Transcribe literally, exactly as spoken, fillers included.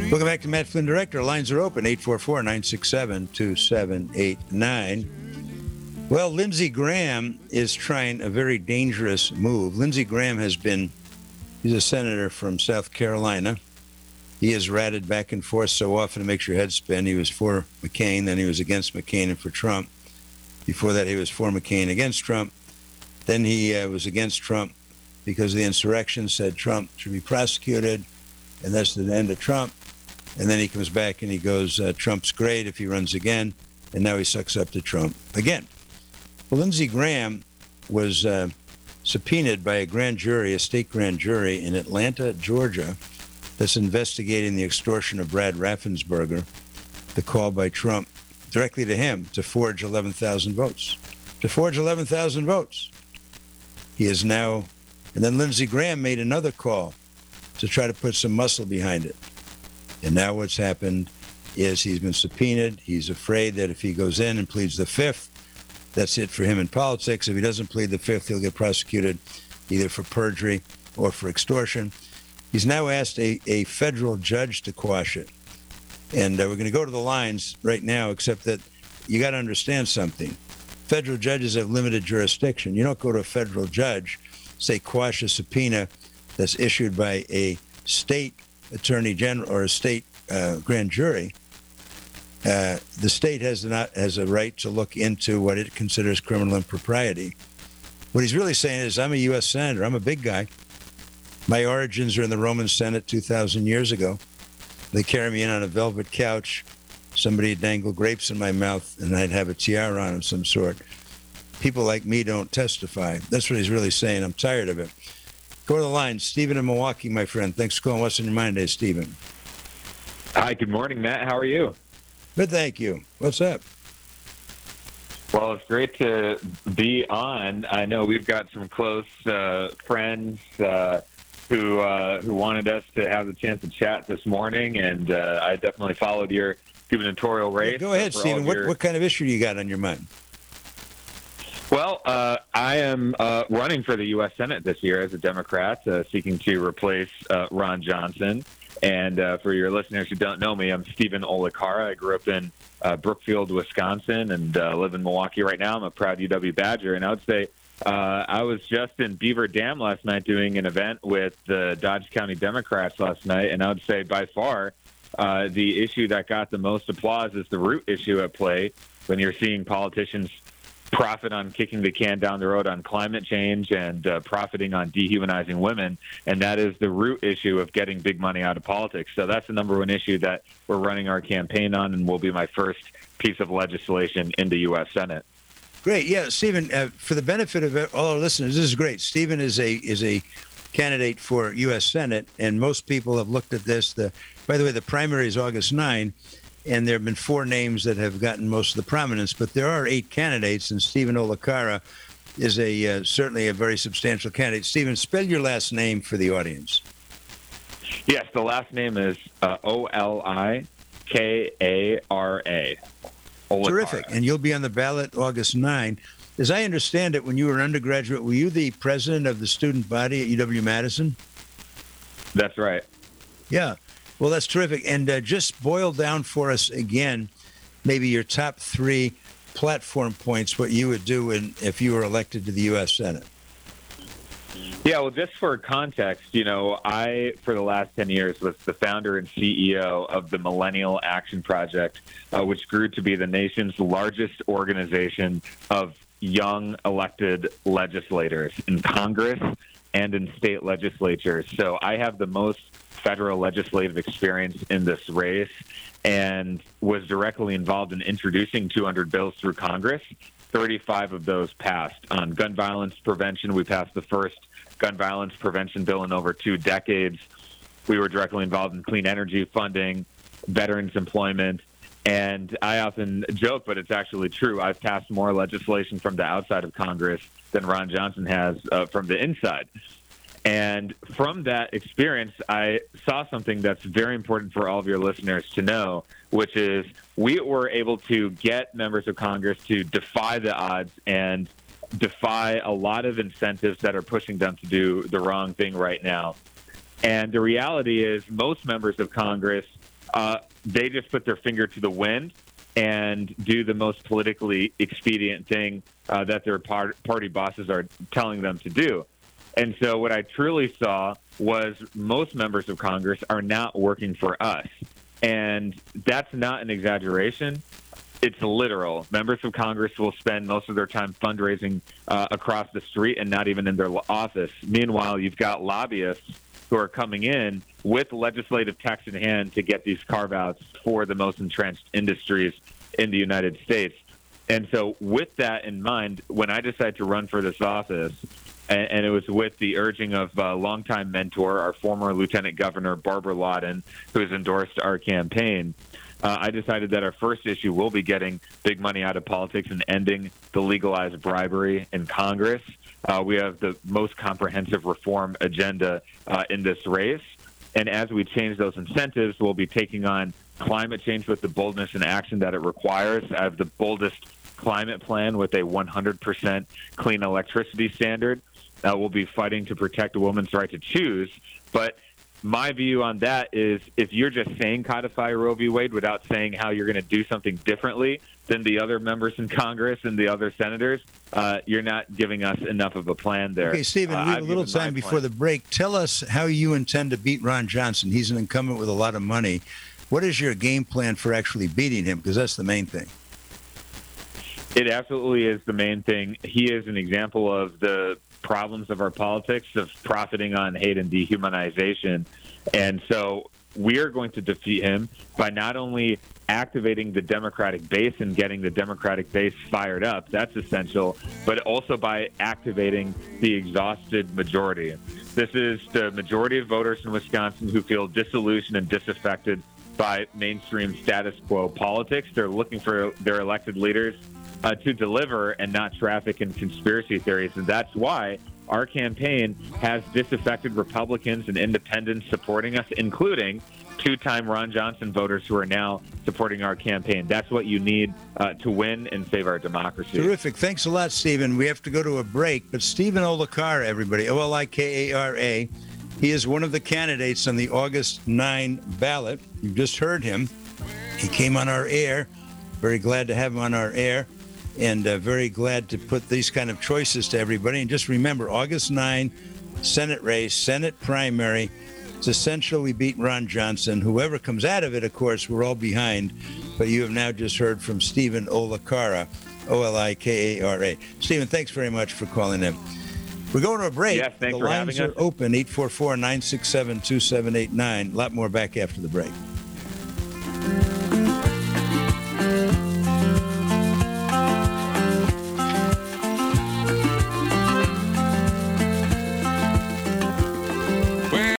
Welcome back to Matt Flynn Director. Lines are open, eight four four, nine six seven, two seven eight nine. Well, Lindsey Graham is trying a very dangerous move. Lindsey Graham has been, he's a senator from South Carolina. He has ratted back and forth so often it makes your head spin. He was for McCain, then he was against McCain and for Trump. Before that, he was for McCain, against Trump. Then he uh, was against Trump because the insurrection, said Trump should be prosecuted, and that's the end of Trump. And then he comes back and he goes, uh, Trump's great if he runs again, and now he sucks up to Trump again. Well, Lindsey Graham was uh, subpoenaed by a grand jury, a state grand jury in Atlanta, Georgia, that's investigating the extortion of Brad Raffensperger, the call by Trump directly to him to forge eleven thousand votes. To forge eleven thousand votes. He is now, and then Lindsey Graham made another call to try to put some muscle behind it. And now what's happened is he's been subpoenaed. He's afraid that if he goes in and pleads the fifth, that's it for him in politics. If he doesn't plead the fifth, he'll get prosecuted either for perjury or for extortion. He's now asked a, a federal judge to quash it. And uh, we're going to go to the lines right now, except that you got to understand something. Federal judges have limited jurisdiction. You don't go to a federal judge, say quash a subpoena that's issued by a state attorney general or a state uh, grand jury. Uh, the state has not has a right to look into what it considers criminal impropriety. What he's really saying is, I'm a U S senator. I'm a big guy. My origins are in the Roman Senate two thousand years ago. They carry me in on a velvet couch. Somebody would dangle grapes in my mouth, and I'd have a tiara on of some sort. People like me don't testify. That's what he's really saying. I'm tired of it. Go to the line. Stephen in Milwaukee, my friend. Thanks for calling. What's on your mind today, Stephen? Hi, good morning, Matt. How are you? Good, thank you. What's up? Well, it's great to be on. I know we've got some close uh, friends uh, who uh, who wanted us to have the chance to chat this morning, and uh, I definitely followed your gubernatorial race. Yeah, go ahead, Stephen. What, your... what kind of issue do you got on your mind? Well, uh, I am uh, running for the U S Senate this year as a Democrat, uh, seeking to replace uh, Ron Johnson. And uh, for your listeners who don't know me, I'm Stephen Olikara. I grew up in uh, Brookfield, Wisconsin, and uh, live in Milwaukee right now. I'm a proud U W Badger. And I would say uh, I was just in Beaver Dam last night doing an event with the Dodge County Democrats last night. And I would say by far uh, the issue that got the most applause is the root issue at play when you're seeing politicians profit on kicking the can down the road on climate change and uh, profiting on dehumanizing women. And that is the root issue of getting big money out of politics. So that's the number one issue that we're running our campaign on, and will be my first piece of legislation in the U S Senate. Great. Yeah, Stephen, uh, for the benefit of all our listeners, this is great. Stephen is a is a candidate for U S Senate, and most people have looked at this. The, by the way, the primary is August ninth. And there have been four names that have gotten most of the prominence, but there are eight candidates, and Stephen Olikara is a uh, certainly a very substantial candidate. Stephen, spell your last name for the audience. Yes, the last name is uh, O L I K A R A. Olikara. Terrific, and you'll be on the ballot August ninth. As I understand it, when you were an undergraduate, were you the president of the student body at U W-Madison? That's right. Yeah. Well, that's terrific. And uh, just boil down for us again, maybe your top three platform points, what you would do in, if you were elected to the U S Senate. Yeah, well, just for context, you know, I, for the last ten years, was the founder and C E O of the Millennial Action Project, uh, which grew to be the nation's largest organization of young elected legislators in Congress and in state legislatures. So I have the most federal legislative experience in this race, and was directly involved in introducing two hundred bills through Congress. thirty-five of those passed. On gun violence prevention, we passed the first gun violence prevention bill in over two decades. We were directly involved in clean energy funding, veterans employment, and I often joke, but it's actually true. I've passed more legislation from the outside of Congress than Ron Johnson has uh, from the inside. And from that experience, I saw something that's very important for all of your listeners to know, which is we were able to get members of Congress to defy the odds and defy a lot of incentives that are pushing them to do the wrong thing right now. And the reality is most members of Congress uh, they just put their finger to the wind and do the most politically expedient thing uh, that their par- party bosses are telling them to do. And so what I truly saw was most members of Congress are not working for us. And that's not an exaggeration. It's literal. Members of Congress will spend most of their time fundraising uh, across the street and not even in their office. Meanwhile, you've got lobbyists who are coming in with legislative text in hand to get these carve-outs for the most entrenched industries in the United States. And so with that in mind, when I decided to run for this office, and, and it was with the urging of a longtime mentor, our former Lieutenant Governor, Barbara Lawton, who has endorsed our campaign, Uh, I decided that our first issue will be getting big money out of politics and ending the legalized bribery in Congress. Uh, we have the most comprehensive reform agenda uh, in this race. And as we change those incentives, we'll be taking on climate change with the boldness and action that it requires. I have the boldest climate plan with a one hundred percent clean electricity standard. Uh, we'll be fighting to protect a woman's right to choose. But my view on that is if you're just saying codify Roe v. Wade without saying how you're going to do something differently than the other members in Congress and the other senators, uh, you're not giving us enough of a plan there. Okay, Stephen, uh, we have I've a little given time my before plan. the break. Tell us how you intend to beat Ron Johnson. He's an incumbent with a lot of money. What is your game plan for actually beating him? Because that's the main thing. It absolutely is the main thing. He is an example of the problems of our politics of profiting on hate and dehumanization. And so we are going to defeat him by not only activating the Democratic base and getting the Democratic base fired up, that's essential, but also by activating the exhausted majority. This is the majority of voters in Wisconsin who feel disillusioned and disaffected by mainstream status quo politics. They're looking for their elected leaders Uh, to deliver and not traffic in conspiracy theories. And that's why our campaign has disaffected Republicans and independents supporting us, including two-time Ron Johnson voters who are now supporting our campaign. That's what you need uh, to win and save our democracy. Terrific. Thanks a lot, Stephen. We have to go to a break. But Stephen Olikara, everybody, O L I K A R A, he is one of the candidates on the August ninth ballot. You've just heard him. He came on our air. Very glad to have him on our air. And uh, very glad to put these kind of choices to everybody. And just remember, August ninth, Senate race, Senate primary. It's essential we beat Ron Johnson. Whoever comes out of it, of course, we're all behind. But you have now just heard from Stephen Olikara, O L I K A R A. Stephen, thanks very much for calling in. We're going to a break. Yes, thanks the for lines having are us. open, eight four four, nine six seven, two seven eight nine. A lot more back after the break.